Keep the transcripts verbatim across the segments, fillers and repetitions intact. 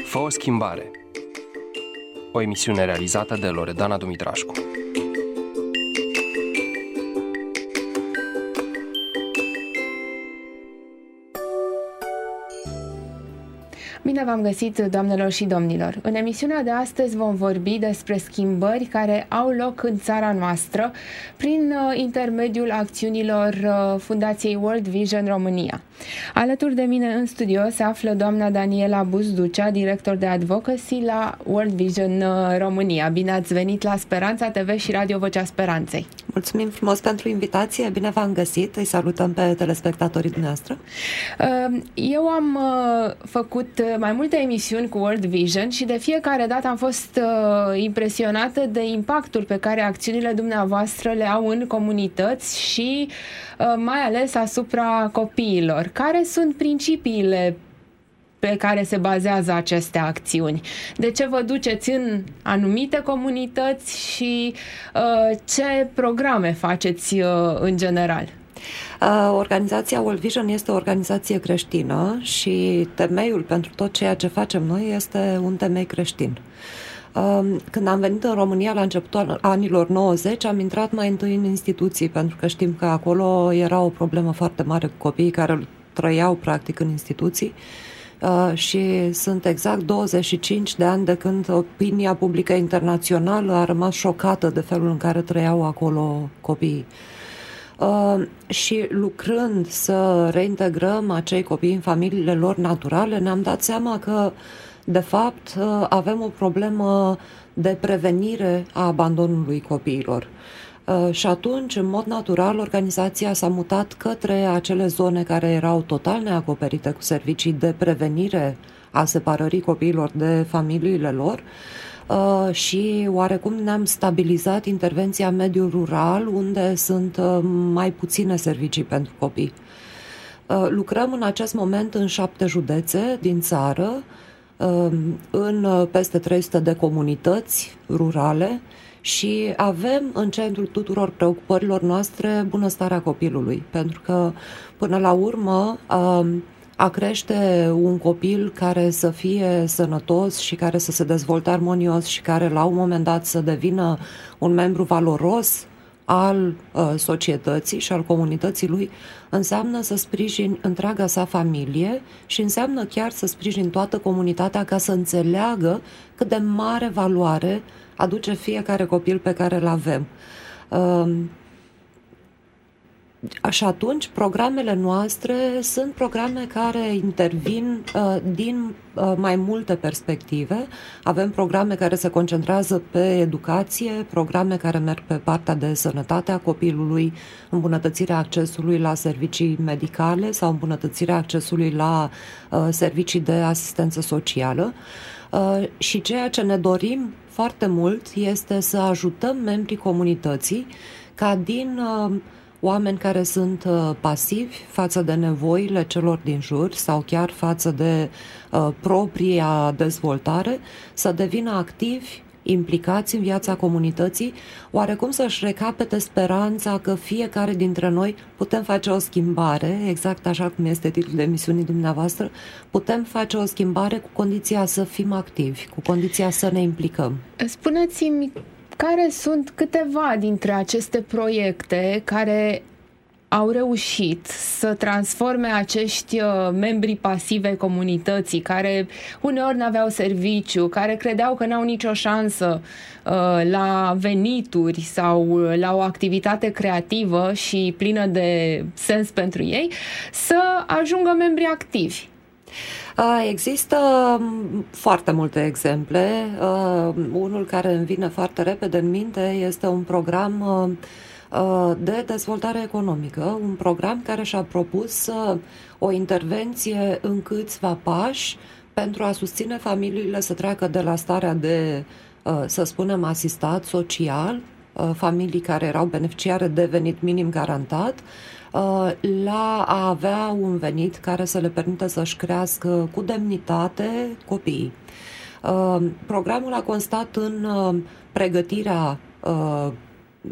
Fă o schimbare. O emisiune realizată de Loredana Dumitrașcu. Bine v-am găsit, doamnelor și domnilor! În emisiunea de astăzi vom vorbi despre schimbări care au loc în țara noastră prin intermediul acțiunilor Fundației World Vision România. Alături de mine în studio se află doamna Daniela Buzducea, director de advocacy la World Vision România. Bine ați venit la Speranța T V și Radio Vocea Speranței! Mulțumim frumos pentru invitație, bine v-am găsit, îi salutăm pe telespectatorii dumneavoastră. Eu am făcut mai multe emisiuni cu World Vision și de fiecare dată am fost impresionată de impactul pe care acțiunile dumneavoastră le au în comunități și mai ales asupra copiilor. Care sunt principiile pe care se bazează aceste acțiuni? De ce vă duceți în anumite comunități și uh, ce programe faceți uh, în general? Uh, organizația World Vision este o organizație creștină și temeiul pentru tot ceea ce facem noi este un temei creștin. Când am venit în România la începutul anilor nouăzeci, am intrat mai întâi în instituții, pentru că știm că acolo era o problemă foarte mare cu copiii care trăiau practic în instituții și sunt exact douăzeci și cinci de ani de când opinia publică internațională a rămas șocată de felul în care trăiau acolo copiii. Uh, și lucrând să reintegrăm acei copii în familiile lor naturale, ne-am dat seama că de fapt avem o problemă de prevenire a abandonului copiilor. Și atunci, în mod natural, organizația s-a mutat către acele zone care erau total neacoperite cu servicii de prevenire a separării copiilor de familiile lor și oarecum ne-am stabilizat intervenția în mediul rural, unde sunt mai puține servicii pentru copii. Lucrăm în acest moment în șapte județe din țară, în peste trei sute de comunități rurale și avem în centrul tuturor preocupărilor noastre bunăstarea copilului, pentru că până la urmă a crește un copil care să fie sănătos și care să se dezvolte armonios și care la un moment dat să devină un membru valoros al uh, societății și al comunității lui, înseamnă să sprijini întreaga sa familie și înseamnă chiar să sprijini toată comunitatea ca să înțeleagă cât de mare valoare aduce fiecare copil pe care îl avem. Uh, Și atunci, programele noastre sunt programe care intervin uh, din uh, mai multe perspective. Avem programe care se concentrează pe educație, programe care merg pe partea de sănătate a copilului, îmbunătățirea accesului la servicii medicale sau îmbunătățirea accesului la uh, servicii de asistență socială. Uh, și ceea ce ne dorim foarte mult este să ajutăm membrii comunității ca din uh, oameni care sunt uh, pasivi față de nevoile celor din jur sau chiar față de uh, propria dezvoltare, să devină activi, implicați în viața comunității, oarecum să-și recapete speranța că fiecare dintre noi putem face o schimbare, exact așa cum este titlul emisiunii dumneavoastră, putem face o schimbare cu condiția să fim activi, cu condiția să ne implicăm. Spuneți-mi, care sunt câteva dintre aceste proiecte care au reușit să transforme acești membri pasive comunității, care uneori n-aveau serviciu, care credeau că n-au nicio șansă uh, la venituri sau la o activitate creativă și plină de sens pentru ei, să ajungă membri activi? Există foarte multe exemple. Unul care îmi vine foarte repede în minte este un program de dezvoltare economică, un program care și-a propus o intervenție în câțiva pași pentru a susține familiile să treacă de la starea de, să spunem, asistat social, familii care erau beneficiare de venit minim garantat, la a avea un venit care să le permită să-și crească cu demnitate copiii. Programul a constat în pregătirea,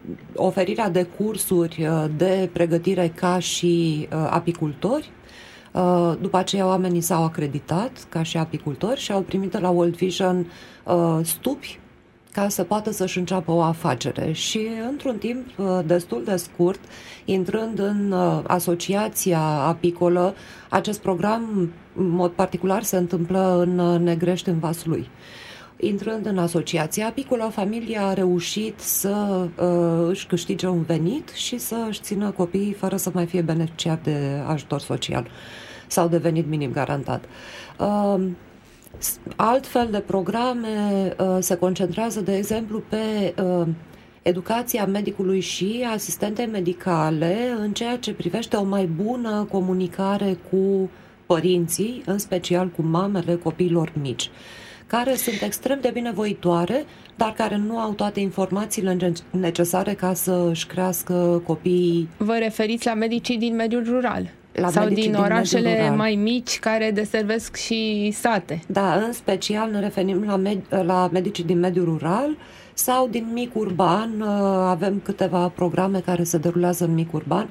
oferirea de cursuri de pregătire ca și apicultori, După aceea oamenii s-au acreditat ca și apicultori și au primit de la World Vision stupi ca să poată să-și înceapă o afacere. Și într-un timp destul de scurt, intrând în asociația apicolă, acest program, în mod particular, se întâmplă în Negrești, în Vaslui. Intrând în asociația apicolă, familia a reușit să uh, își câștige un venit și să își țină copiii fără să mai fie beneficiar de ajutor social sau de venit minim garantat. Uh, altfel de programe uh, se concentrează, de exemplu, pe uh, educația medicului și asistentei medicale în ceea ce privește o mai bună comunicare cu părinții, în special cu mamele copiilor mici, care sunt extrem de binevoitoare, dar care nu au toate informațiile necesare ca să își crească copiii. Vă referiți la medicii din mediul rural? La sau din, din orașele mai mici care deservesc și sate? Da, în special ne referim la, med- la medicii din mediul rural sau din mic urban. Avem câteva programe care se derulează în mic urban.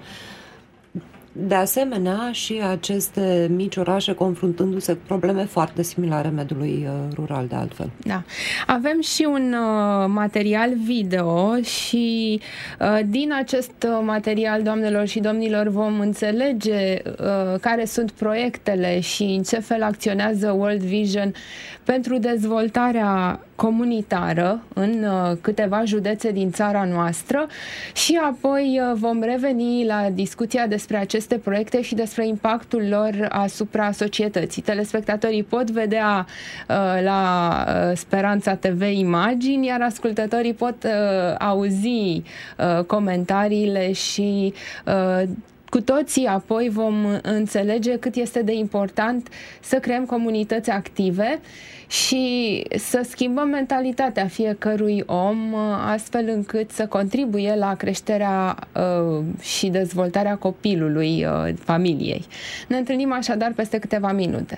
De asemenea, și aceste mici orașe confruntându-se cu probleme foarte similare mediului rural, de altfel. Da. Avem și un uh, material video și uh, din acest material, doamnelor și domnilor, vom înțelege uh, care sunt proiectele și în ce fel acționează World Vision pentru dezvoltarea comunitară în uh, câteva județe din țara noastră și apoi uh, vom reveni la discuția despre aceste proiecte și despre impactul lor asupra societății. Telespectatorii pot vedea uh, la uh, Speranța T V imagini, iar ascultătorii pot uh, auzi uh, comentariile și uh, cu toții apoi vom înțelege cât este de important să creăm comunități active și să schimbăm mentalitatea fiecărui om astfel încât să contribuie la creșterea uh, și dezvoltarea copilului, uh, familiei. Ne întâlnim așadar peste câteva minute.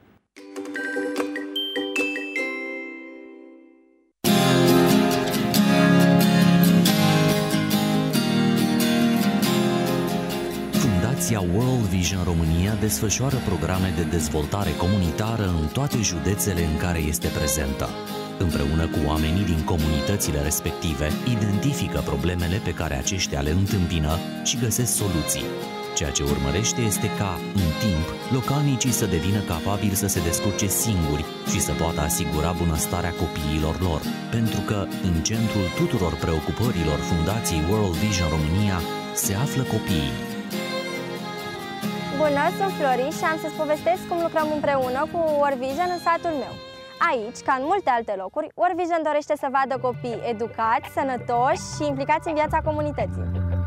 World Vision România desfășoară programe de dezvoltare comunitară în toate județele în care este prezentă. Împreună cu oamenii din comunitățile respective, identifică problemele pe care aceștia le întâmpină și găsesc soluții. Ceea ce urmărește este ca, în timp, localnicii să devină capabili să se descurce singuri și să poată asigura bunăstarea copiilor lor, pentru că, în centrul tuturor preocupărilor Fundației World Vision România, se află copiii. Bună, sunt Flori și am să-ți povestesc cum lucrăm împreună cu World Vision în satul meu. Aici, ca în multe alte locuri, World Vision dorește să vadă copii educați, sănătoși și implicați în viața comunității.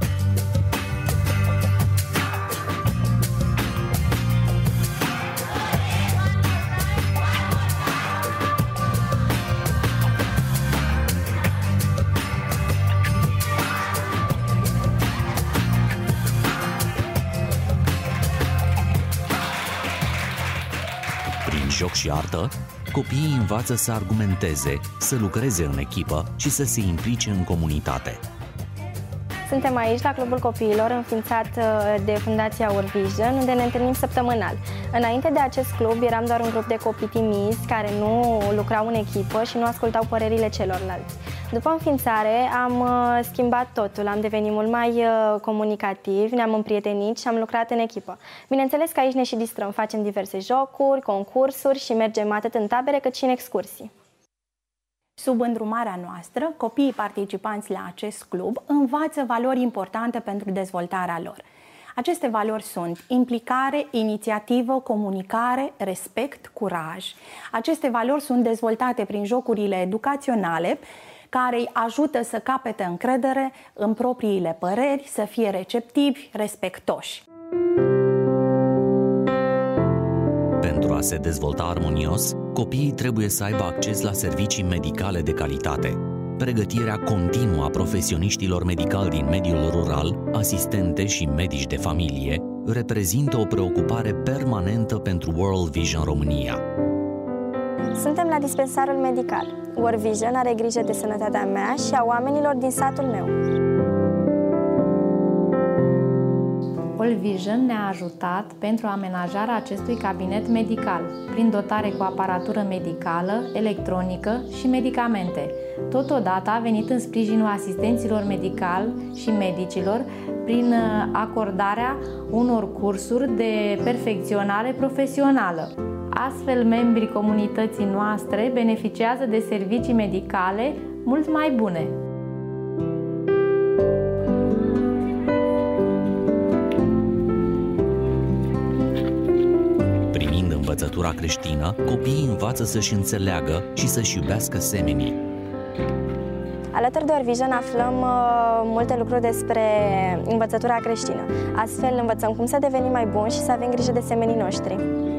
Joc și artă, copiii învață să argumenteze, să lucreze în echipă și să se implice în comunitate. Suntem aici la Clubul Copiilor, înființat de Fundația World Vision, unde ne întâlnim săptămânal. Înainte de acest club eram doar un grup de copii timizi care nu lucrau în echipă și nu ascultau părerile celorlalți. După înființare am schimbat totul, am devenit mult mai comunicativi, ne-am împrietenit și am lucrat în echipă. Bineînțeles că aici ne și distrăm, facem diverse jocuri, concursuri și mergem atât în tabere cât și în excursii. Sub îndrumarea noastră, copiii participanți la acest club învață valori importante pentru dezvoltarea lor. Aceste valori sunt implicare, inițiativă, comunicare, respect, curaj. Aceste valori sunt dezvoltate prin jocurile educaționale care îi ajută să capete încredere în propriile păreri, să fie receptivi, respectoși. Pentru a se dezvolta armonios, copiii trebuie să aibă acces la servicii medicale de calitate. Pregătirea continuă a profesioniștilor medicali din mediul rural, asistente și medici de familie, reprezintă o preocupare permanentă pentru World Vision România. Suntem la dispensarul medical. World Vision are grijă de sănătatea mea și a oamenilor din satul meu. World Vision ne-a ajutat pentru amenajarea acestui cabinet medical, prin dotare cu aparatură medicală, electronică și medicamente. Totodată a venit în sprijinul asistenților medicali și medicilor prin acordarea unor cursuri de perfecționare profesională. Astfel, membrii comunității noastre beneficiază de servicii medicale mult mai bune. Primind învățătura creștină, copiii învață să-și înțeleagă și să-și iubească semenii. Alături de World Vision aflăm uh, multe lucruri despre învățătura creștină. Astfel învățăm cum să devenim mai buni și să avem grijă de semenii noștri.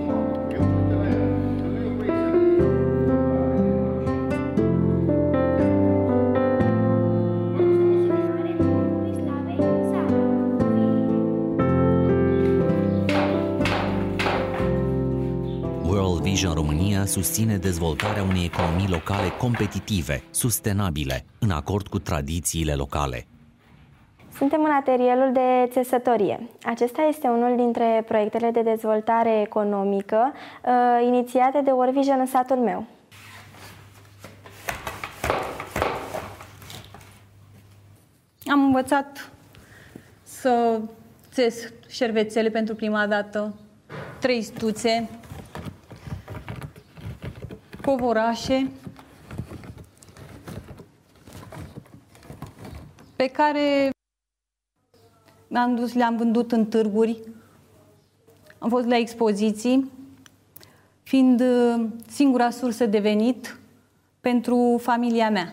World Vision România susține dezvoltarea unei economii locale competitive, sustenabile, în acord cu tradițiile locale. Suntem în atelierul de țesătorie. Acesta este unul dintre proiectele de dezvoltare economică uh, inițiate de World Vision în satul meu. Am învățat să țes șervețele pentru prima dată, trei stuțe, covorașe, pe care le-am dus, le-am vândut în târguri, am fost la expoziții, fiind singura sursă de venit pentru familia mea.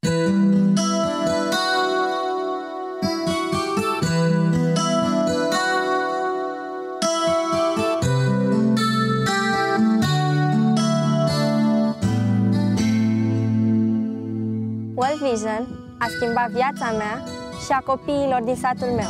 World Vision a schimbat viața mea și a copiilor din satul meu.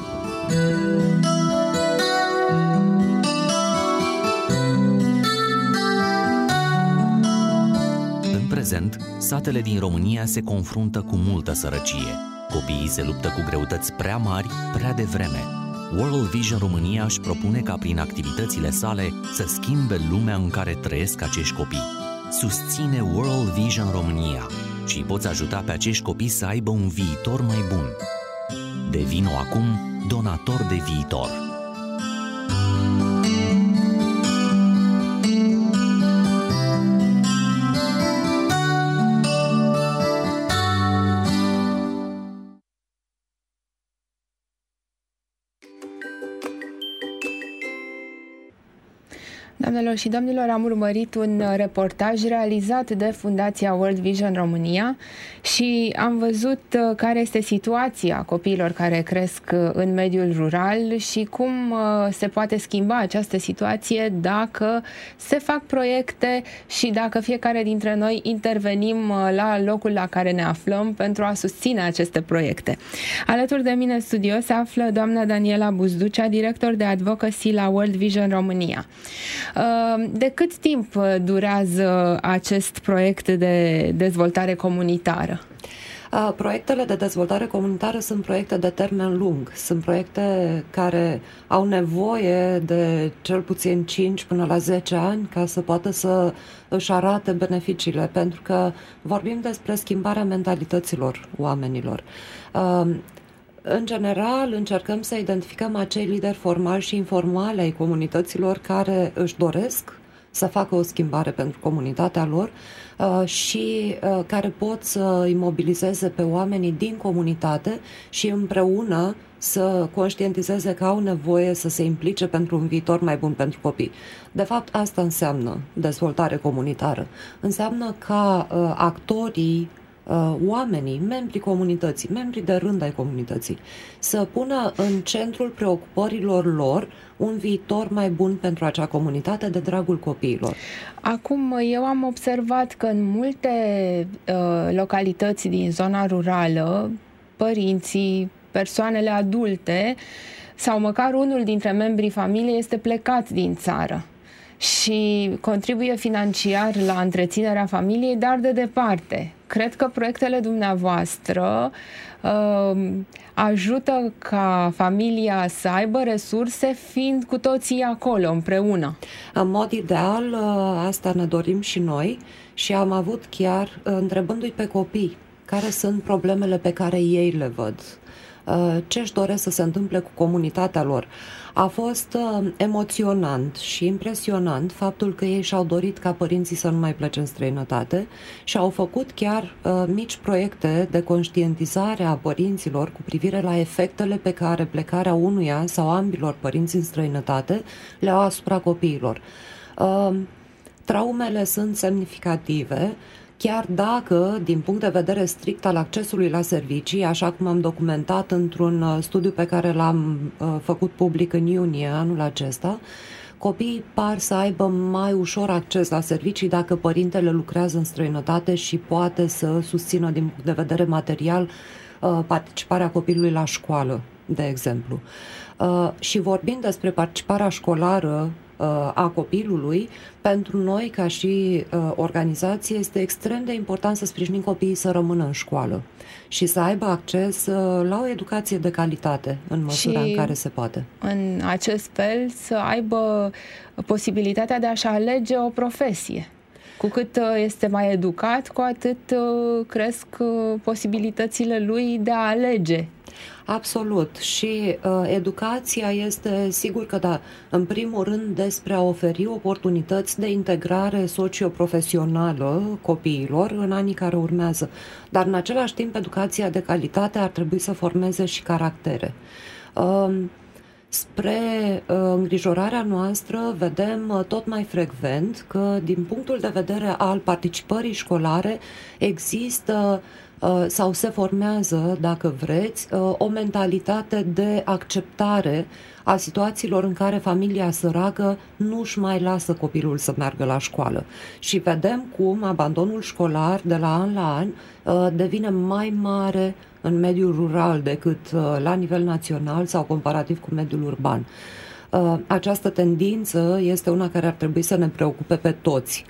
În prezent, satele din România se confruntă cu multă sărăcie. Copiii se luptă cu greutăți prea mari, prea devreme. World Vision România își propune ca prin activitățile sale să schimbe lumea în care trăiesc acești copii. Susține World Vision România și îi poți ajuta pe acești copii să aibă un viitor mai bun. Devino acum donator de viitor. Doamnelor și domnilor, am urmărit un reportaj realizat de Fundația World Vision România și am văzut care este situația copiilor care cresc în mediul rural și cum se poate schimba această situație dacă se fac proiecte și dacă fiecare dintre noi intervenim la locul la care ne aflăm pentru a susține aceste proiecte. Alături de mine în studio se află doamna Daniela Buzducea, director de advocacy la World Vision România. De cât timp durează acest proiect de dezvoltare comunitară? Proiectele de dezvoltare comunitară sunt proiecte de termen lung. Sunt proiecte care au nevoie de cel puțin cinci până la zece ani ca să poată să își arate beneficiile, pentru că vorbim despre schimbarea mentalităților oamenilor. În general, încercăm să identificăm acei lideri formali și informali ai comunităților care își doresc să facă o schimbare pentru comunitatea lor și care pot să imobilizeze pe oamenii din comunitate și împreună să conștientizeze că au nevoie să se implice pentru un viitor mai bun pentru copii. De fapt, asta înseamnă dezvoltare comunitară. Înseamnă ca actorii, oamenii, membrii comunității, membrii de rând ai comunității, să pună în centrul preocupărilor lor un viitor mai bun pentru acea comunitate de dragul copiilor. Acum, eu am observat că în multe uh, localități din zona rurală, părinții, persoanele adulte sau măcar unul dintre membrii familiei este plecat din țară și contribuie financiar la întreținerea familiei, dar de departe. cred că proiectele dumneavoastră uh, ajută ca familia să aibă resurse fiind cu toții acolo, împreună. În mod ideal, uh, asta ne dorim și noi și am avut chiar, uh, întrebându-i pe copii, care sunt problemele pe care ei le văd, uh, ce își doresc să se întâmple cu comunitatea lor. A fost uh, emoționant și impresionant faptul că ei și-au dorit ca părinții să nu mai plece în străinătate și au făcut chiar uh, mici proiecte de conștientizare a părinților cu privire la efectele pe care plecarea unuia sau ambilor părinți în străinătate le au asupra copiilor. Uh, traumele sunt semnificative, chiar dacă, din punct de vedere strict al accesului la servicii, așa cum am documentat într-un studiu pe care l-am uh, făcut public în iunie anul acesta, copiii par să aibă mai ușor acces la servicii dacă părintele lucrează în străinătate și poate să susțină din punct de vedere material uh, participarea copilului la școală, de exemplu. Uh, și vorbind despre participarea școlară a copilului, pentru noi, ca și uh, organizație, este extrem de important să sprijinim copiii să rămână în școală și să aibă acces uh, la o educație de calitate, în măsura și în care se poate. În acest fel, să aibă posibilitatea de a-și alege o profesie. Cu cât este mai educat, cu atât uh, cresc uh, posibilitățile lui de a alege. Absolut. Și uh, educația este, sigur că da, în primul rând despre a oferi oportunități de integrare socioprofesională copiilor în anii care urmează. Dar în același timp, educația de calitate ar trebui să formeze și caractere. Uh, Spre uh, îngrijorarea noastră, vedem uh, tot mai frecvent că, din punctul de vedere al participării școlare, există uh, sau se formează, dacă vreți, uh, o mentalitate de acceptare a situațiilor în care familia săracă nu își mai lasă copilul să meargă la școală. Și vedem cum abandonul școlar de la an la an uh, devine mai mare în mediul rural decât uh, la nivel național sau comparativ cu mediul urban. Uh, această tendință este una care ar trebui să ne preocupe pe toți.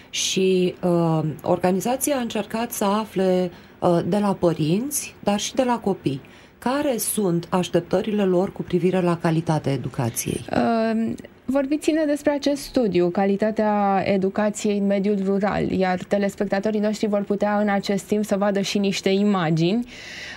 Și uh, organizația a încercat să afle uh, de la părinți, dar și de la copii, care sunt așteptările lor cu privire la calitatea educației. Uh... Vorbiți-ne despre acest studiu, calitatea educației în mediul rural, iar telespectatorii noștri vor putea în acest timp să vadă și niște imagini.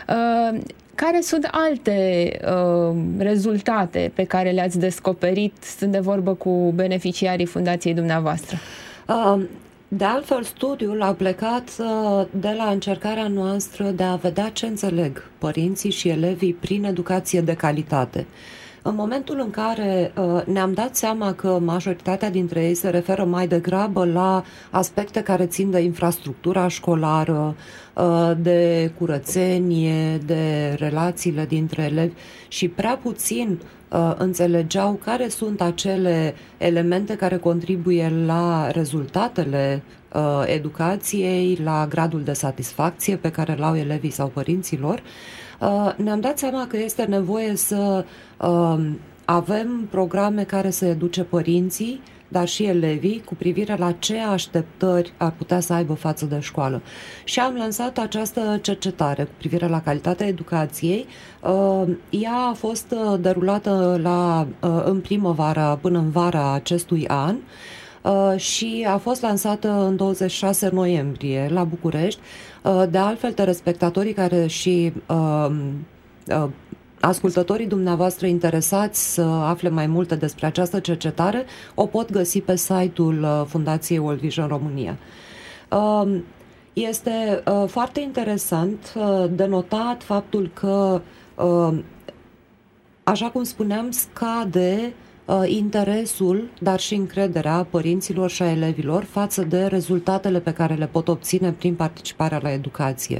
Care sunt alte rezultate pe care le-ați descoperit, stând de vorbă cu beneficiarii fundației dumneavoastră? De altfel, studiul a plecat de la încercarea noastră de a vedea ce înțeleg părinții și elevii prin educație de calitate. În momentul în care uh, ne-am dat seama că majoritatea dintre ei se referă mai degrabă la aspecte care țin de infrastructura școlară, uh, de curățenie, de relațiile dintre elevi și prea puțin uh, înțelegeau care sunt acele elemente care contribuie la rezultatele uh, educației, la gradul de satisfacție pe care l-au elevii sau părinții lor, Uh, ne-am dat seama că este nevoie să uh, avem programe care să educe părinții, dar și elevii cu privire la ce așteptări ar putea să aibă față de școală. Și am lansat această cercetare cu privire la calitatea educației. Uh, ea a fost derulată la, uh, în primăvară până în vara acestui an. Uh, și a fost lansată în douăzeci și șase noiembrie la București. Uh, de altfel, telespectatorii care și uh, uh, ascultătorii dumneavoastră interesați să afle mai multe despre această cercetare o pot găsi pe site-ul uh, Fundației World Vision România. Uh, este uh, foarte interesant uh, de notat faptul că, uh, așa cum spuneam, scade interesul, dar și încrederea părinților și a elevilor față de rezultatele pe care le pot obține prin participarea la educație.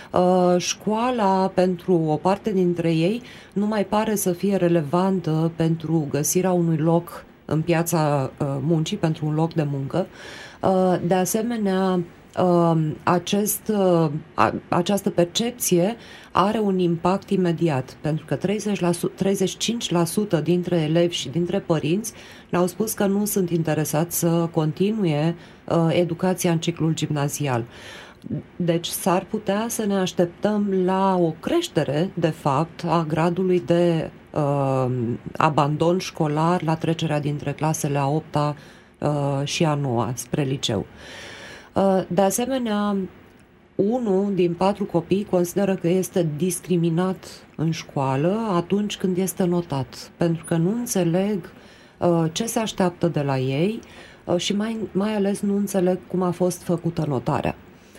Școala, pentru o parte dintre ei, nu mai pare să fie relevantă pentru găsirea unui loc în piața muncii, pentru un loc de muncă. De asemenea, acest, această percepție are un impact imediat, pentru că treizeci la sută, treizeci și cinci la sută dintre elevi și dintre părinți ne-au spus că nu sunt interesați să continue educația în ciclul gimnazial. Deci s-ar putea să ne așteptăm la o creștere, de fapt, a gradului de uh, abandon școlar la trecerea dintre clasele a opta uh, și a noua spre liceu. Uh, de asemenea, unul din patru copii consideră că este discriminat în școală atunci când este notat, pentru că nu înțeleg uh, ce se așteaptă de la ei uh, și mai, mai ales nu înțeleg cum a fost făcută notarea.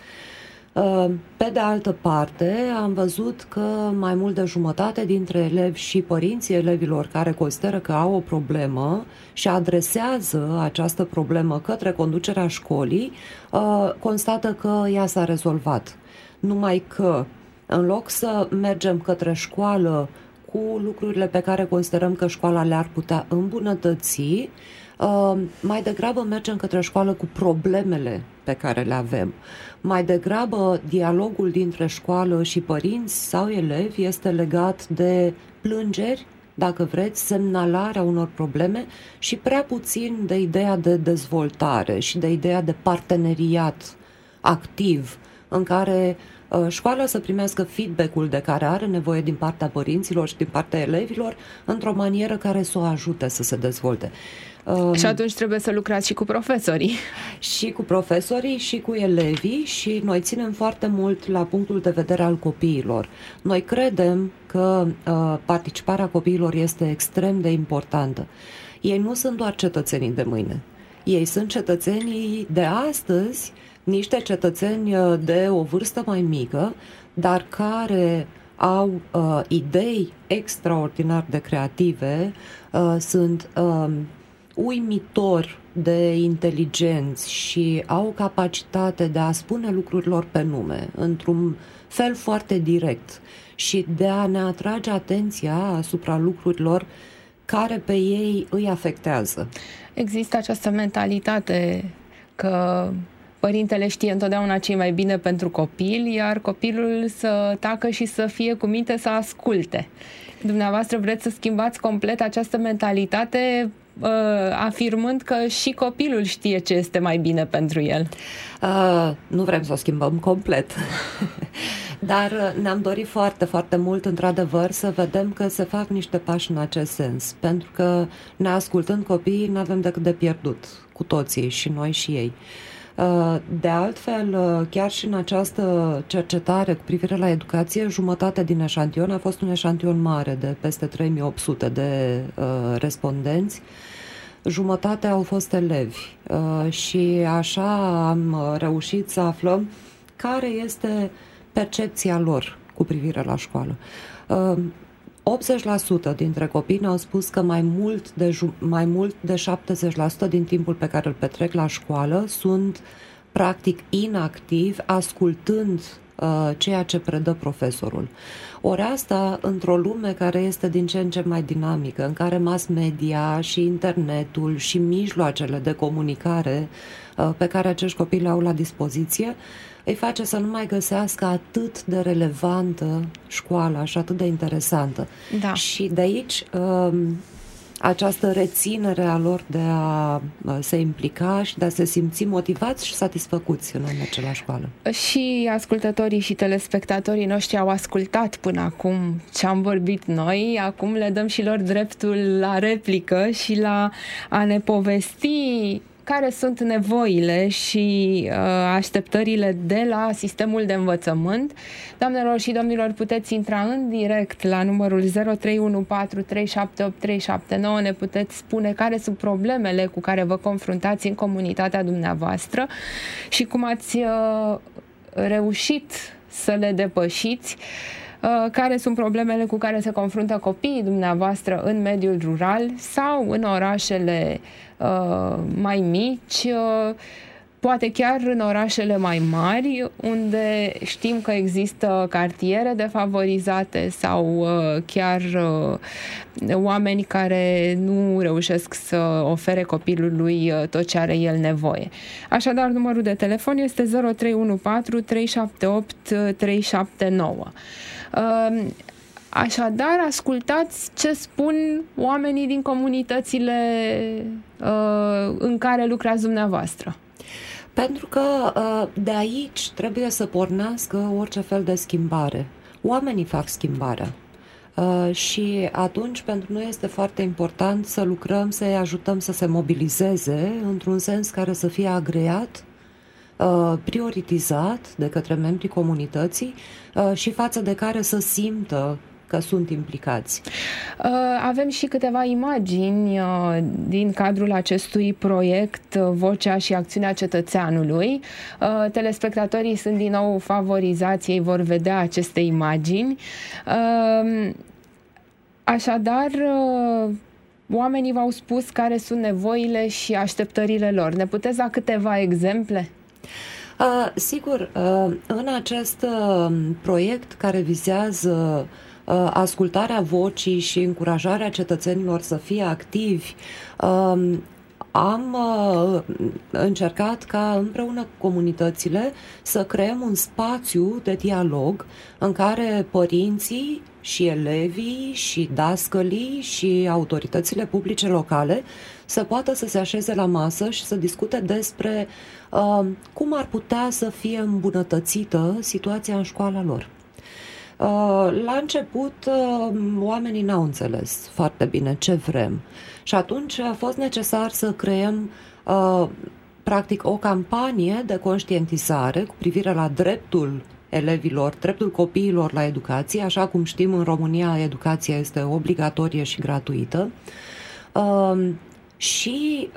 Pe de altă parte, am văzut că mai mult de jumătate dintre elevi și părinții elevilor care consideră că au o problemă și adresează această problemă către conducerea școlii, constată că ea s-a rezolvat. Numai că, în loc să mergem către școală cu lucrurile pe care considerăm că școala le-ar putea îmbunătăți, mai degrabă mergem către școală cu problemele pe care le avem. Mai degrabă, dialogul dintre școală și părinți sau elevi este legat de plângeri, dacă vreți, semnalarea unor probleme și prea puțin de ideea de dezvoltare și de ideea de parteneriat activ, în care uh, școala să primească feedback-ul de care are nevoie din partea părinților și din partea elevilor într-o manieră care să o ajute să se dezvolte. Și atunci trebuie să lucrați și cu profesorii. Și cu profesorii și cu elevii și noi ținem foarte mult la punctul de vedere al copiilor. Noi credem că uh, participarea copiilor este extrem de importantă. Ei nu sunt doar cetățenii de mâine. Ei sunt cetățenii de astăzi, niște cetățeni de o vârstă mai mică, dar care au uh, idei extraordinar de creative, uh, sunt uh, uimitor de inteligenți și au capacitate de a spune lucrurilor pe nume, într-un fel foarte direct și de a ne atrage atenția asupra lucrurilor care pe ei îi afectează. Există această mentalitate că părintele știe întotdeauna ce e mai bine pentru copil, iar copilul să tacă și să fie cu minte să asculte. Dumneavoastră vreți să schimbați complet această mentalitate, afirmând că și copilul știe ce este mai bine pentru el. Uh, nu vrem să o schimbăm complet. Dar ne-am dorit foarte, foarte mult, într-adevăr, să vedem că se fac niște pași în acest sens. Pentru că, neascultând copiii, nu avem decât de pierdut, cu toții, și noi și ei. De altfel, chiar și în această cercetare cu privire la educație, jumătate din eșantion a fost un eșantion mare de peste trei mii opt sute de uh, respondenți. Jumătate au fost elevi uh, și așa am reușit să aflăm care este percepția lor cu privire la școală. Uh, optzeci la sută dintre copii ne-au spus că mai mult de, mai mult de șaptezeci la sută din timpul pe care îl petrec la școală sunt practic inactivi, ascultând uh, ceea ce predă profesorul. Ori asta, într-o lume care este din ce în ce mai dinamică, în care mass media și internetul și mijloacele de comunicare uh, pe care acești copii le au la dispoziție, îi face să nu mai găsească atât de relevantă școala și atât de interesantă. Da. Și de aici um, această reținere a lor de a se implica și de a se simți motivați și satisfăcuți în a merge la școală. Și ascultătorii și telespectatorii noștri au ascultat până acum ce am vorbit noi, acum le dăm și lor dreptul la replică și la a ne povesti care sunt nevoile și uh, așteptările de la sistemul de învățământ. Doamnelor și domnilor, puteți intra în direct la numărul zero trei unu patru trei șapte opt trei șapte nouă, ne puteți spune care sunt problemele cu care vă confruntați în comunitatea dumneavoastră și cum ați uh, reușit să le depășiți, uh, care sunt problemele cu care se confruntă copiii dumneavoastră în mediul rural sau în orașele Uh, mai mici, uh, poate chiar în orașele mai mari, unde știm că există cartiere defavorizate sau uh, chiar uh, oameni care nu reușesc să ofere copilului uh, tot ce are el nevoie. Așadar, numărul de telefon este zero trei unu patru trei șapte opt trei șapte nouă. Uh, Așadar, ascultați ce spun oamenii din comunitățile uh, în care lucrați dumneavoastră. Pentru că uh, de aici trebuie să pornească orice fel de schimbare. Oamenii fac schimbarea. Uh, și atunci pentru noi este foarte important să lucrăm, să-i ajutăm să se mobilizeze într-un sens care să fie agreat, uh, prioritizat de către membrii comunității uh, și față de care să simtă că sunt implicați. Avem și câteva imagini din cadrul acestui proiect Vocea și Acțiunea Cetățeanului. Telespectatorii sunt din nou favorizați, ei vor vedea aceste imagini. Așadar, oamenii v-au spus care sunt nevoile și așteptările lor. Ne puteți da câteva exemple? Uh, sigur, uh, în acest uh, proiect care vizează ascultarea vocii și încurajarea cetățenilor să fie activi, am încercat ca împreună cu comunitățile să creăm un spațiu de dialog în care părinții și elevii și dascălii și autoritățile publice locale să poată să se așeze la masă și să discute despre uh, cum ar putea să fie îmbunătățită situația în școala lor. La început, oamenii n-au înțeles foarte bine ce vrem și atunci a fost necesar să creăm practic o campanie de conștientizare cu privire la dreptul elevilor, dreptul copiilor la educație. Așa cum știm, în România educația este obligatorie și gratuită. Și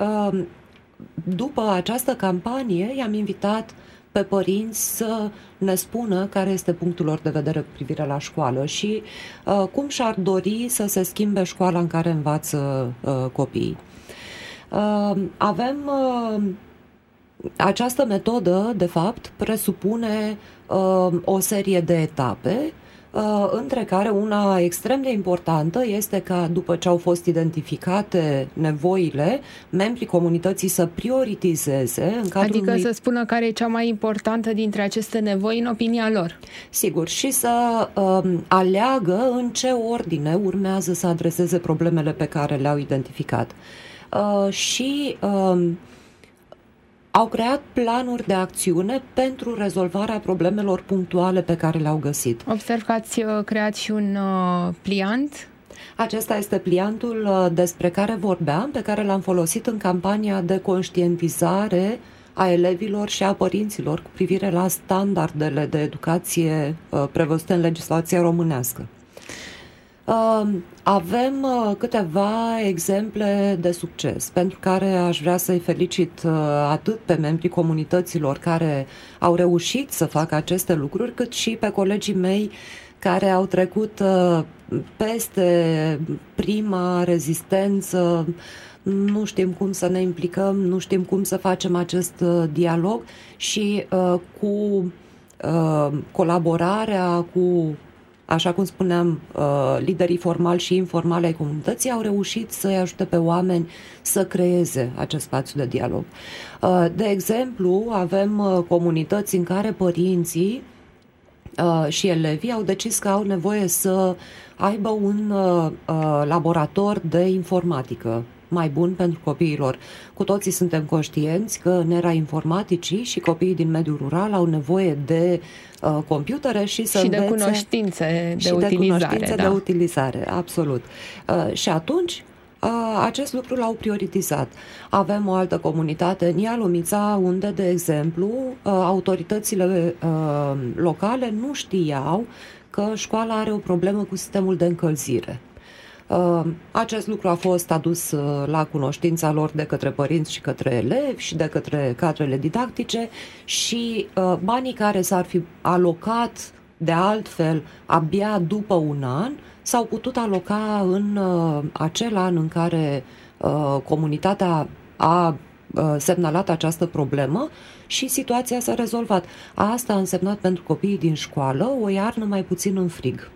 după această campanie i-am invitat pe părinți să ne spună care este punctul lor de vedere cu privire la școală și uh, cum și-ar dori să se schimbe școala în care învață uh, copiii. Uh, avem uh, această metodă, de fapt, presupune uh, o serie de etape, Uh, între care una extrem de importantă este ca, după ce au fost identificate nevoile, membrii comunității să prioritizeze în cadrul Adică unui... să spună care e cea mai importantă dintre aceste nevoi în opinia lor. Sigur, și să uh, aleagă în ce ordine urmează să adreseze problemele pe care le-au identificat. Uh, și... Uh, au creat planuri de acțiune pentru rezolvarea problemelor punctuale pe care le-au găsit. Observ că ați creat și un uh, pliant. Acesta este pliantul uh, despre care vorbeam, pe care l-am folosit în campania de conștientizare a elevilor și a părinților cu privire la standardele de educație uh, prevăzute în legislația românească. Uh, avem uh, câteva exemple de succes pentru care aș vrea să-i felicit uh, atât pe membrii comunităților care au reușit să facă aceste lucruri, cât și pe colegii mei care au trecut uh, peste prima rezistență. Nu știm cum să ne implicăm, nu știm cum să facem acest uh, dialog și uh, cu uh, colaborarea cu, așa cum spuneam, liderii formali și informali ai comunității au reușit să-i ajute pe oameni să creeze acest spațiu de dialog. De exemplu, avem comunități în care părinții și elevii au decis că au nevoie să aibă un laborator de informatică mai bun pentru copiilor. Cu toții suntem conștienți că în era informaticii și copiii din mediul rural au nevoie de uh, computere și să și învețe... de cunoștințe de și utilizare. de cunoștințe da. de utilizare, absolut. Uh, și atunci uh, acest lucru l-au prioritizat. Avem o altă comunitate în Ialomița, unde, de exemplu, uh, autoritățile uh, locale nu știau că școala are o problemă cu sistemul de încălzire. Acest lucru a fost adus la cunoștința lor de către părinți și către elevi și de către cadrele didactice și banii care s-ar fi alocat de altfel abia după un an s-au putut aloca în acel an în care comunitatea a semnalat această problemă și situația s-a rezolvat. Asta a însemnat pentru copiii din școală o iarnă mai puțin în frig.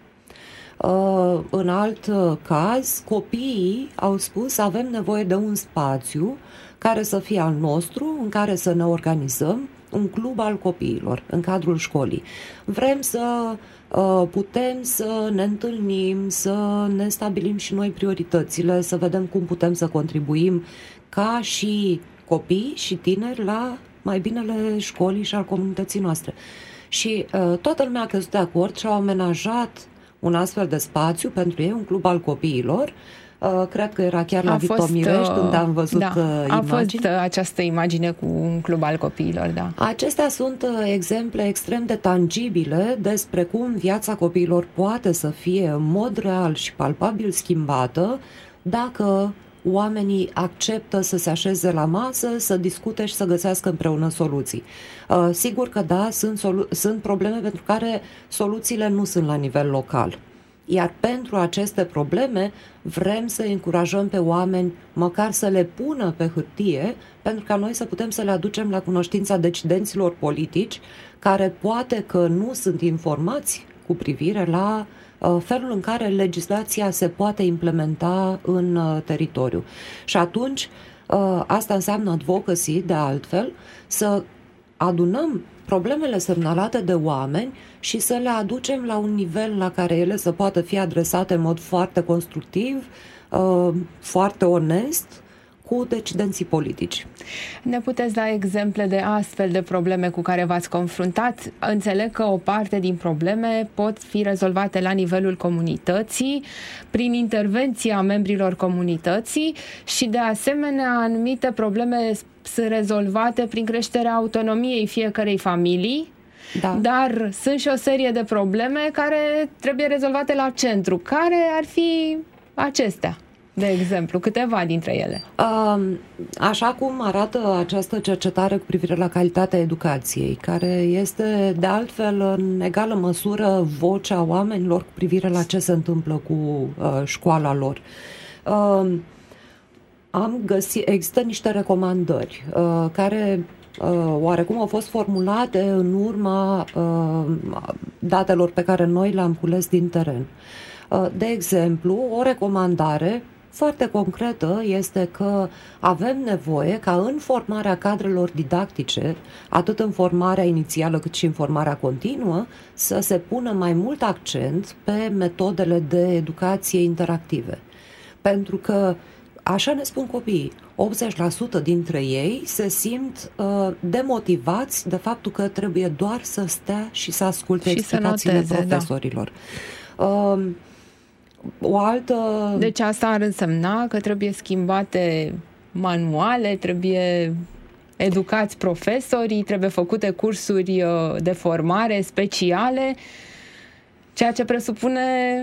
În alt caz, copiii au spus avem nevoie de un spațiu care să fie al nostru, în care să ne organizăm, un club al copiilor în cadrul școlii. Vrem să putem să ne întâlnim, să ne stabilim și noi prioritățile, să vedem cum putem să contribuim ca și copii și tineri la mai binele școlii și al comunității noastre. Și toată lumea a căzut de acord și au amenajat un astfel de spațiu pentru ei, un club al copiilor. Uh, cred că era chiar la a Vitomirești, fost, unde am văzut da, imagini. A fost această imagine cu un club al copiilor, da. Acestea sunt exemple extrem de tangibile despre cum viața copiilor poate să fie în mod real și palpabil schimbată dacă oamenii acceptă să se așeze la masă, să discute și să găsească împreună soluții. Uh, sigur că da, sunt, solu- sunt probleme pentru care soluțiile nu sunt la nivel local. Iar pentru aceste probleme vrem să încurajăm pe oameni măcar să le pună pe hârtie, pentru ca noi să putem să le aducem la cunoștința decidenților politici care poate că nu sunt informați cu privire la uh, felul în care legislația se poate implementa în uh, teritoriu. Și atunci uh, asta înseamnă advocacy, de altfel, să adunăm problemele semnalate de oameni și să le aducem la un nivel la care ele să poată fi adresate în mod foarte constructiv, foarte onest, cu decidenții politici. Ne puteți da exemple de astfel de probleme cu care v-ați confruntat? Înțeleg că o parte din probleme pot fi rezolvate la nivelul comunității, prin intervenția membrilor comunității și, de asemenea, anumite probleme sunt rezolvate prin creșterea autonomiei fiecărei familii, da. Dar sunt și o serie de probleme care trebuie rezolvate la centru. Care ar fi acestea? De exemplu, câteva dintre ele. Așa cum arată această cercetare cu privire la calitatea educației, care este de altfel în egală măsură vocea oamenilor cu privire la ce se întâmplă cu școala lor. Am găsit, există niște recomandări care oarecum au fost formulate în urma datelor pe care noi le-am cules din teren. De exemplu, o recomandare foarte concretă este că avem nevoie ca în formarea cadrelor didactice, atât în formarea inițială cât și în formarea continuă, să se pună mai mult accent pe metodele de educație interactive. Pentru că, așa ne spun copiii, optzeci la sută dintre ei se simt uh, demotivați de faptul că trebuie doar să stea și să asculte și explicațiile să noteze, profesorilor. Da. Uh, O altă... Deci asta ar însemna că trebuie schimbate manuale, trebuie educați profesorii, trebuie făcute cursuri de formare speciale, ceea ce presupune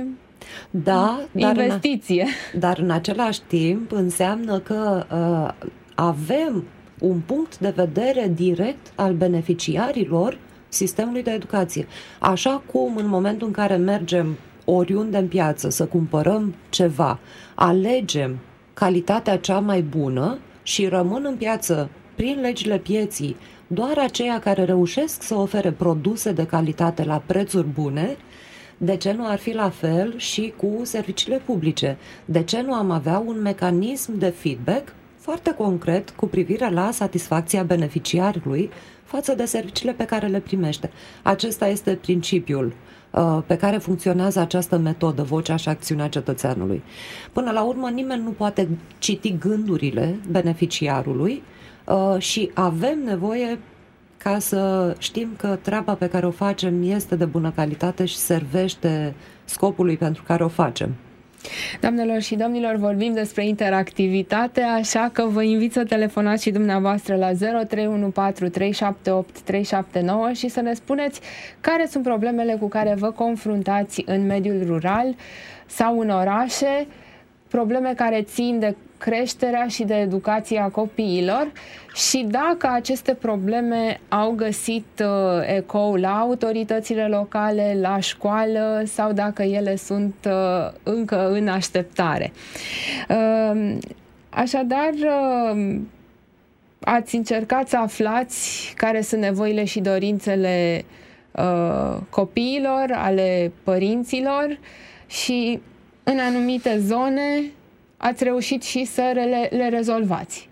da, investiție. Dar în, dar în același timp înseamnă că uh, avem un punct de vedere direct al beneficiarilor sistemului de educație. Așa cum în momentul în care mergem oriunde în piață să cumpărăm ceva, alegem calitatea cea mai bună și rămân în piață, prin legile pieții, doar aceia care reușesc să ofere produse de calitate la prețuri bune. De ce nu ar fi la fel și cu serviciile publice? De ce nu am avea un mecanism de feedback foarte concret cu privire la satisfacția beneficiarului față de serviciile pe care le primește? Acesta este principiul pe care funcționează această metodă, vocea și acțiunea cetățeanului. Până la urmă, nimeni nu poate citi gândurile beneficiarului și avem nevoie ca să știm că treaba pe care o facem este de bună calitate și servește scopului pentru care o facem. Doamnelor și domnilor, vorbim despre interactivitate, așa că vă invit să telefonați și dumneavoastră la zero trei unu patru trei șapte opt trei șapte nouă și să ne spuneți care sunt problemele cu care vă confruntați în mediul rural sau în orașe, probleme care țin de creșterea și de educația copiilor și dacă aceste probleme au găsit uh, ecou la autoritățile locale, la școală sau dacă ele sunt uh, încă în așteptare. Uh, așadar, uh, ați încercat să aflați care sunt nevoile și dorințele uh, copiilor, ale părinților și în anumite zone ați reușit și să le, le rezolvați.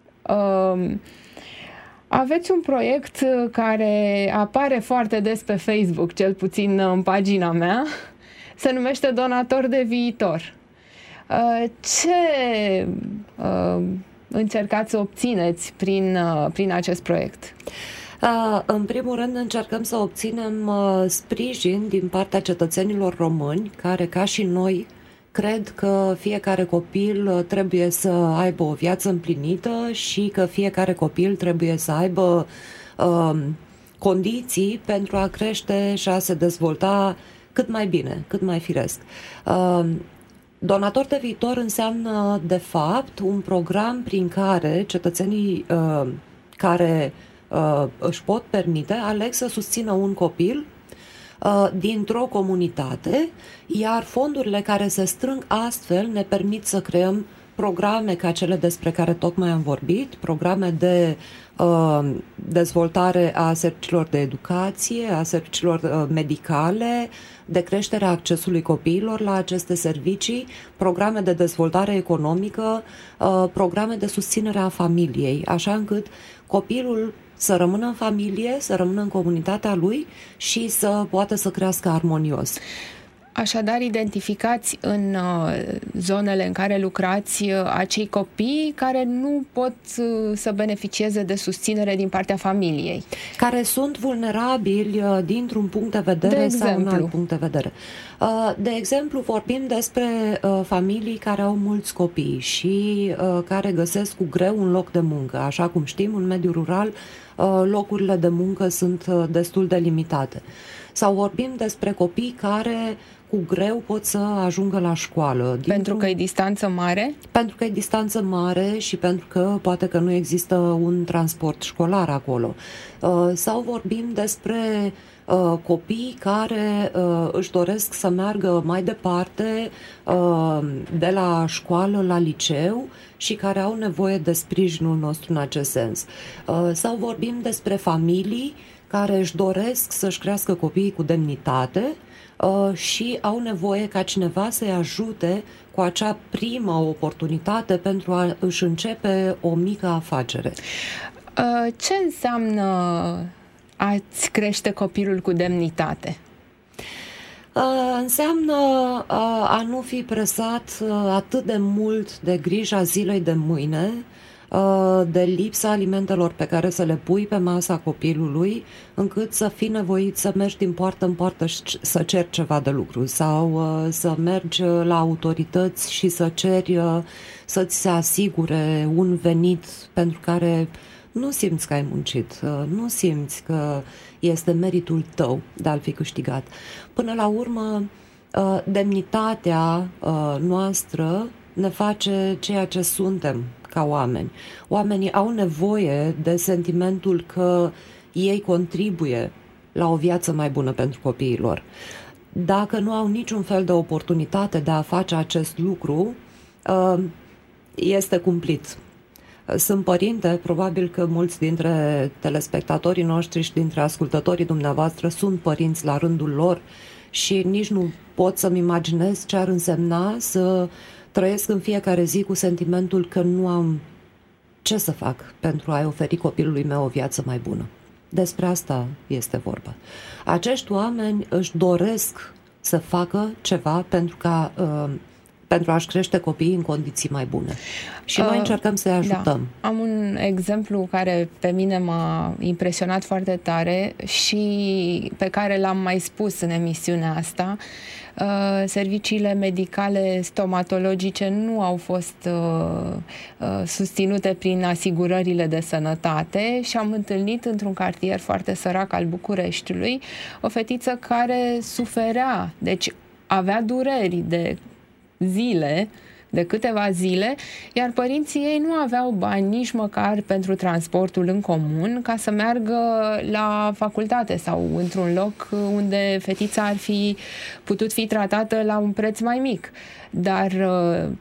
Uh, aveți un proiect care apare foarte des pe Facebook, cel puțin în pagina mea, se numește Donator de Viitor. Uh, ce uh, încercați să obțineți prin, uh, prin acest proiect? Uh, în primul rând încercăm să obținem uh, sprijin din partea cetățenilor români care, ca și noi, cred că fiecare copil trebuie să aibă o viață împlinită și că fiecare copil trebuie să aibă uh, condiții pentru a crește și a se dezvolta cât mai bine, cât mai firesc. Uh, Donator de Viitor înseamnă, de fapt, un program prin care cetățenii uh, care uh, își pot permite aleg să susțină un copil uh, dintr-o comunitate, iar fondurile care se strâng astfel ne permit să creăm programe ca cele despre care tocmai am vorbit, programe de uh, dezvoltare a serviciilor de educație, a serviciilor uh, medicale, de creșterea accesului copiilor la aceste servicii, programe de dezvoltare economică, uh, programe de susținere a familiei, așa încât copilul să rămână în familie, să rămână în comunitatea lui și să poată să crească armonios. Așadar, identificați în uh, zonele în care lucrați uh, acei copii care nu pot uh, să beneficieze de susținere din partea familiei. Care sunt vulnerabili uh, dintr-un punct de vedere de sau un alt punct de vedere. Uh, de exemplu, vorbim despre uh, familii care au mulți copii și uh, care găsesc cu greu un loc de muncă. Așa cum știm, în mediul rural uh, locurile de muncă sunt uh, destul de limitate. Sau vorbim despre copii care cu greu pot să ajungă la școală. Pentru că e distanță mare? Pentru că e distanță mare și pentru că poate că nu există un transport școlar acolo. Sau vorbim despre copii care își doresc să meargă mai departe de la școală la liceu și care au nevoie de sprijinul nostru în acest sens. Sau vorbim despre familii care își doresc să-și crească copiii cu demnitate uh, și au nevoie ca cineva să-i ajute cu acea primă oportunitate pentru a își începe o mică afacere. Uh, ce înseamnă a-ți crește copilul cu demnitate? Uh, înseamnă uh, a nu fi presat uh, atât de mult de grija zilei de mâine, de lipsa alimentelor pe care să le pui pe masa copilului, încât să fii nevoit să mergi din poartă în poartă și să ceri ceva de lucru sau să mergi la autorități și să ceri să-ți se asigure un venit pentru care nu simți că ai muncit, nu simți că este meritul tău de a-l fi câștigat. Până la urmă, demnitatea noastră ne face ceea ce suntem ca oameni. Oamenii au nevoie de sentimentul că ei contribuie la o viață mai bună pentru copiii lor. Dacă nu au niciun fel de oportunitate de a face acest lucru, este cumplit. Sunt părinte, probabil că mulți dintre telespectatorii noștri și dintre ascultătorii dumneavoastră sunt părinți la rândul lor și nici nu pot să-mi imaginez ce ar însemna să trăiesc în fiecare zi cu sentimentul că nu am ce să fac pentru a-i oferi copilului meu o viață mai bună. Despre asta este vorba. Acești oameni își doresc să facă ceva pentru, ca, uh, pentru a-și crește copiii în condiții mai bune. Și noi uh, încercăm să-i ajutăm. Da. Am un exemplu care pe mine m-a impresionat foarte tare și pe care l-am mai spus în emisiunea asta. Uh, serviciile medicale stomatologice nu au fost uh, uh, susținute prin asigurările de sănătate și am întâlnit într-un cartier foarte sărac al Bucureștiului o fetiță care suferea, deci avea dureri de zile, de câteva zile, iar părinții ei nu aveau bani nici măcar pentru transportul în comun ca să meargă la facultate sau într-un loc unde fetița ar fi putut fi tratată la un preț mai mic. Dar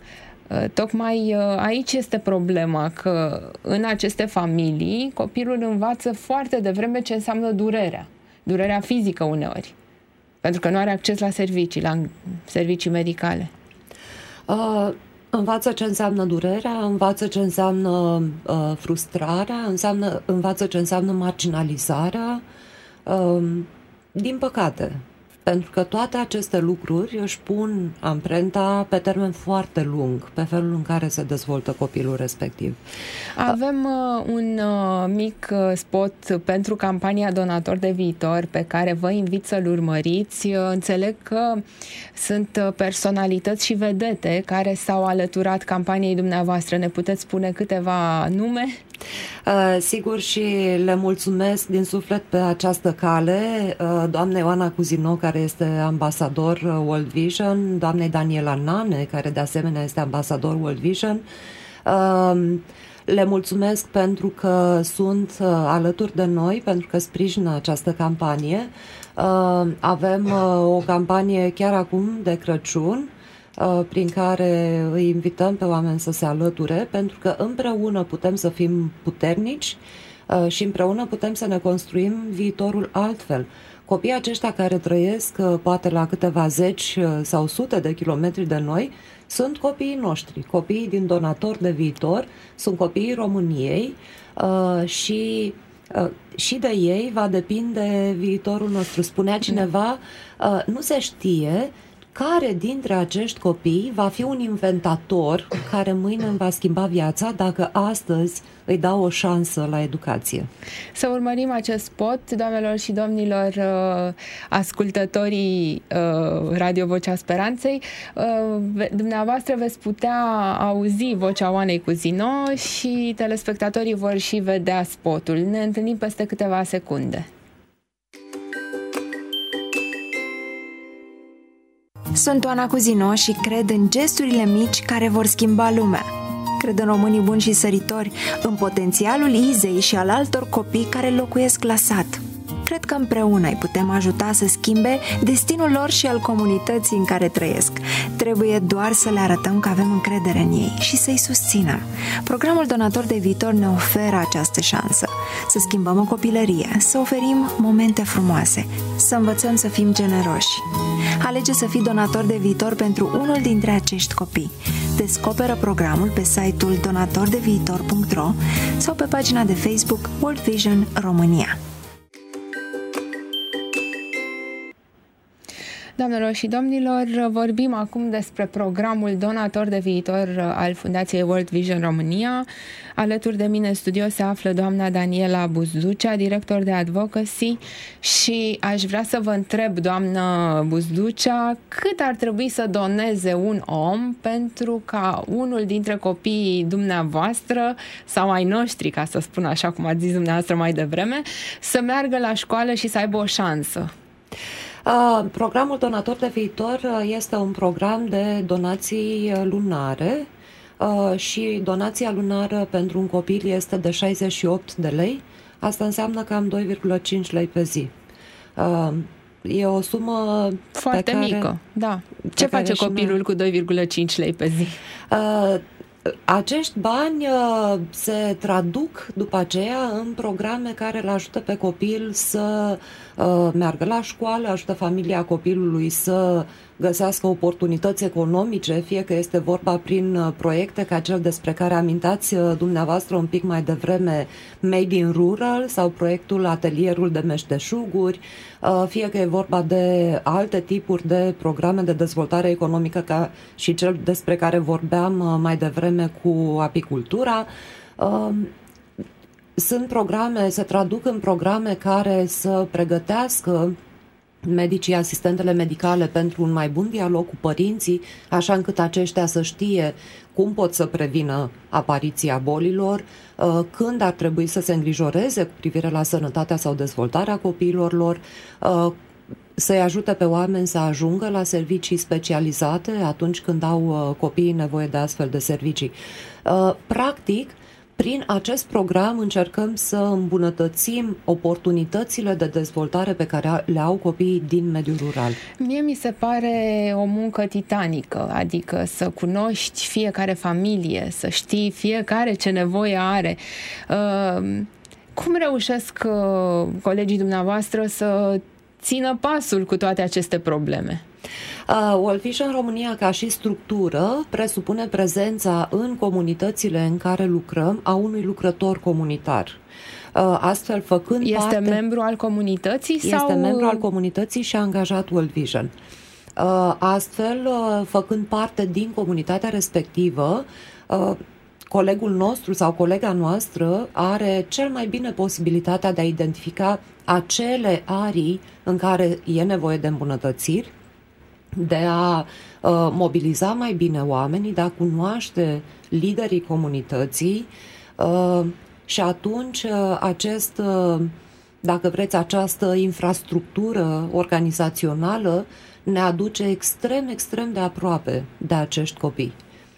Tocmai aici este problema, că în aceste familii copilul învață foarte devreme ce înseamnă durerea, durerea fizică uneori, pentru că nu are acces la servicii, la servicii medicale. Uh, învață ce înseamnă durerea, învață ce înseamnă uh, frustrarea, înseamnă, învață ce înseamnă marginalizarea, uh, din păcate. Pentru că toate aceste lucruri își pun amprenta pe termen foarte lung, pe felul în care se dezvoltă copilul respectiv. Avem uh, un uh, mic uh, spot pentru campania Donator de Viitor, pe care vă invit să-l urmăriți. Uh, înțeleg că sunt uh, personalități și vedete care s-au alăturat campaniei dumneavoastră. Ne puteți spune câteva nume? Uh, sigur, și le mulțumesc din suflet pe această cale uh, doamnei Oana Cuzino, care este ambasador World Vision, doamnei Daniela Nane, care de asemenea este ambasador World Vision. Uh, le mulțumesc pentru că sunt uh, alături de noi, pentru că sprijină această campanie. Uh, avem uh, o campanie chiar acum de Crăciun, prin care îi invităm pe oameni să se alăture, pentru că împreună putem să fim puternici și împreună putem să ne construim viitorul altfel. Copiii aceștia care trăiesc poate la câteva zeci sau sute de kilometri de noi sunt copiii noștri, copiii din Donator de Viitor, sunt copiii României și și de ei va depinde viitorul nostru. Spunea cineva, nu se știe care dintre acești copii va fi un inventator care mâine îmi va schimba viața dacă astăzi îi dau o șansă la educație. Să urmărim acest spot, doamnelor și domnilor ascultătorii Radio Vocea Speranței. Dumneavoastră veți putea auzi vocea Oanei Cuzino și telespectatorii vor și vedea spotul. Ne întâlnim peste câteva secunde. Sunt Oana Cuzino și cred în gesturile mici care vor schimba lumea. Cred în românii buni și săritori, în potențialul Izei și al altor copii care locuiesc la sat. Cred că împreună îi putem ajuta să schimbe destinul lor și al comunității în care trăiesc. Trebuie doar să le arătăm că avem încredere în ei și să-i susținem. Programul Donator de Viitor ne oferă această șansă. Să schimbăm o copilărie, să oferim momente frumoase, să învățăm să fim generoși. Alege să fii donator de viitor pentru unul dintre acești copii. Descoperă programul pe site-ul donator de viitor punct ro sau pe pagina de Facebook World Vision România. Doamnelor și domnilor, vorbim acum despre programul Donator de Viitor al Fundației World Vision România. Alături de mine în studio se află doamna Daniela Buzducea, director de advocacy, și aș vrea să vă întreb, doamnă Buzducea, cât ar trebui să doneze un om pentru ca unul dintre copiii dumneavoastră sau ai noștri, ca să spun așa cum ați zis dumneavoastră mai devreme, să meargă la școală și să aibă o șansă? Uh, programul Donator de Viitor este un program de donații lunare uh, și donația lunară pentru un copil este de șaizeci și opt de lei. Asta înseamnă cam doi virgulă cinci lei pe zi. Uh, e o sumă foarte pe care, mică, da. Ce face copilul noi... cu doi virgulă cinci lei pe zi? Uh, Acești bani uh, se traduc după aceea în programe care îl ajută pe copil să uh, meargă la școală, ajută familia copilului să găsească oportunități economice, fie că este vorba prin uh, proiecte ca cel despre care amintați uh, dumneavoastră un pic mai devreme, Made in Rural, sau proiectul Atelierul de Meșteșuguri, uh, fie că e vorba de alte tipuri de programe de dezvoltare economică ca și cel despre care vorbeam uh, mai devreme cu apicultura. Uh, sunt programe, se traduc în programe care să pregătească medicii, asistentele medicale pentru un mai bun dialog cu părinții, așa încât aceștia să știe cum pot să prevină apariția bolilor, când ar trebui să se îngrijoreze cu privire la sănătatea sau dezvoltarea copiilor lor, să-i ajute pe oameni să ajungă la servicii specializate atunci când au copiii nevoie de astfel de servicii. Practic, Prin acest program încercăm să îmbunătățim oportunitățile de dezvoltare pe care le au copiii din mediul rural. Mie mi se pare o muncă titanică, adică să cunoști fiecare familie, să știi fiecare ce nevoie are. Cum reușesc colegii dumneavoastră să țină pasul cu toate aceste probleme? Uh, World Vision România, ca și structură, presupune prezența în comunitățile în care lucrăm a unui lucrător comunitar. Uh, astfel, făcând este parte... membru al comunității? Este sau... membru al comunității și angajat World Vision. Uh, astfel, uh, făcând parte din comunitatea respectivă, uh, colegul nostru sau colega noastră are cel mai bine posibilitatea de a identifica acele arii în care e nevoie de îmbunătățiri, de a uh, mobiliza mai bine oamenii, de a cunoaște liderii comunității uh, și atunci uh, acest, uh, dacă vreți, această infrastructură organizațională ne aduce extrem, extrem de aproape de acești copii.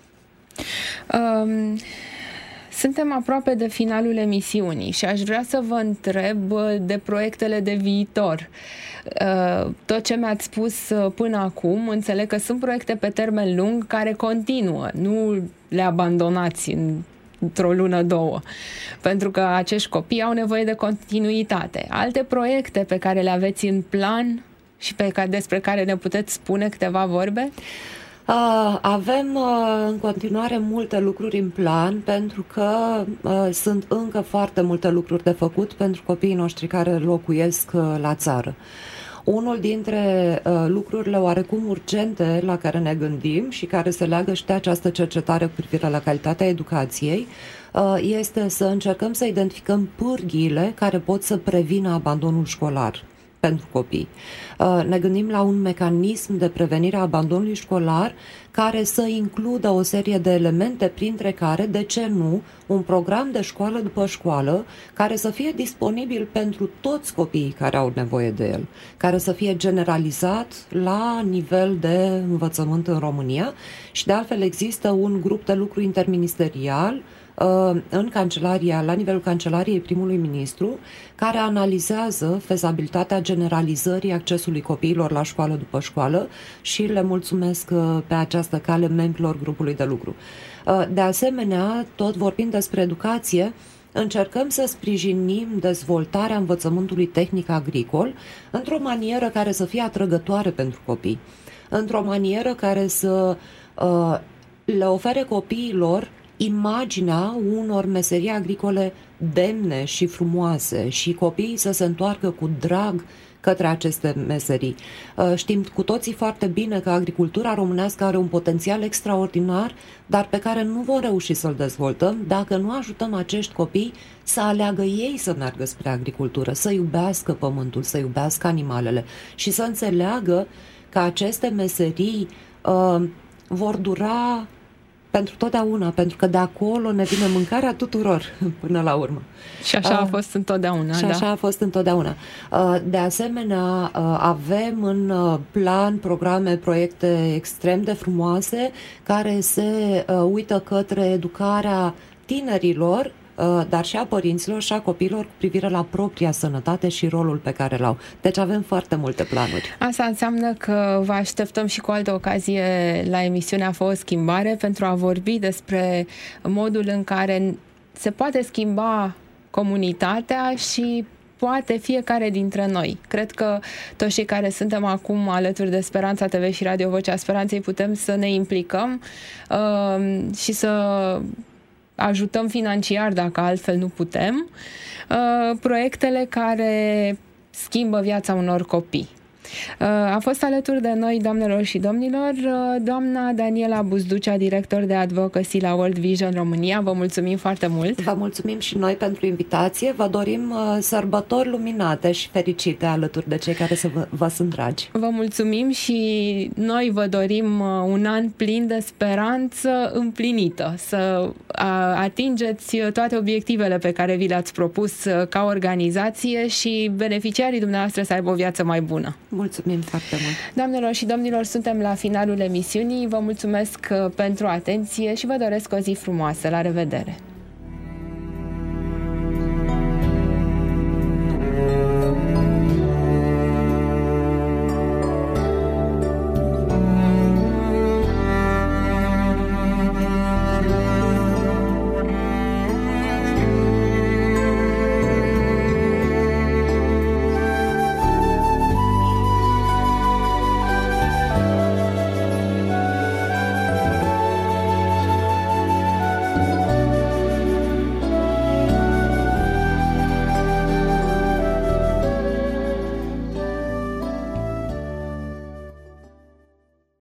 Um... Suntem aproape de finalul emisiunii și aș vrea să vă întreb de proiectele de viitor. Tot ce mi-ați spus până acum, înțeleg că sunt proiecte pe termen lung care continuă, nu le abandonați într-o lună, două, pentru că acești copii au nevoie de continuitate. Alte proiecte pe care le aveți în plan și pe care, despre care ne puteți spune câteva vorbe? Uh, avem uh, în continuare multe lucruri în plan, pentru că uh, sunt încă foarte multe lucruri de făcut pentru copiii noștri care locuiesc uh, la țară. Unul dintre uh, lucrurile oarecum urgente la care ne gândim și care se leagă și de această cercetare cu privire la calitatea educației uh, este să încercăm să identificăm pârghiile care pot să prevină abandonul școlar pentru copii. Ne gândim la un mecanism de prevenire a abandonului școlar care să includă o serie de elemente, printre care, de ce nu, un program de școală după școală care să fie disponibil pentru toți copiii care au nevoie de el, care să fie generalizat la nivel de învățământ în România și de altfel există un grup de lucru interministerial în cancelaria, la nivelul Cancelariei primului ministru, care analizează fezabilitatea generalizării accesului copiilor la școală după școală și le mulțumesc pe această cale membrilor grupului de lucru. De asemenea, tot vorbind despre educație, încercăm să sprijinim dezvoltarea învățământului tehnic agricol într-o manieră care să fie atrăgătoare pentru copii, într-o manieră care să uh, le ofere copiilor imaginea unor meserii agricole demne și frumoase și copiii să se întoarcă cu drag către aceste meserii. Știm cu toții foarte bine că agricultura românească are un potențial extraordinar, dar pe care nu vom reuși să-l dezvoltăm dacă nu ajutăm acești copii să aleagă ei să meargă spre agricultură, să iubească pământul, să iubească animalele și să înțeleagă că aceste meserii uh, vor dura pentru totdeauna, pentru că de acolo ne vine mâncarea tuturor până la urmă. Și așa a fost întotdeauna. Și așa da. a fost întotdeauna. De asemenea, avem în plan programe, proiecte extrem de frumoase care se uită către educarea tinerilor, dar și a părinților și a copiilor cu privire la propria sănătate și rolul pe care l-au. Deci avem foarte multe planuri. Asta înseamnă că vă așteptăm și cu altă ocazie la emisiunea Fă o schimbare pentru a vorbi despre modul în care se poate schimba comunitatea și poate fiecare dintre noi. Cred că toți cei care suntem acum alături de Speranța T V și Radio Vocea Speranței putem să ne implicăm uh, și să ajutăm financiar, dacă altfel nu putem, uh, proiectele care schimbă viața unor copii. Uh, a fost alături de noi, doamnelor și domnilor, uh, doamna Daniela Buzducea, director de advocacy la World Vision România. Vă mulțumim foarte mult! Vă mulțumim și noi pentru invitație. Vă dorim uh, sărbători luminate și fericite alături de cei care vă, vă sunt dragi. Vă mulțumim și noi vă dorim uh, un an plin de speranță împlinită, să uh, atingeți toate obiectivele pe care vi le-ați propus uh, ca organizație și beneficiarii dumneavoastră să aibă o viață mai bună. Mulțumim foarte mult! Doamnelor și domnilor, suntem la finalul emisiunii. Vă mulțumesc pentru atenție și vă doresc o zi frumoasă. La revedere!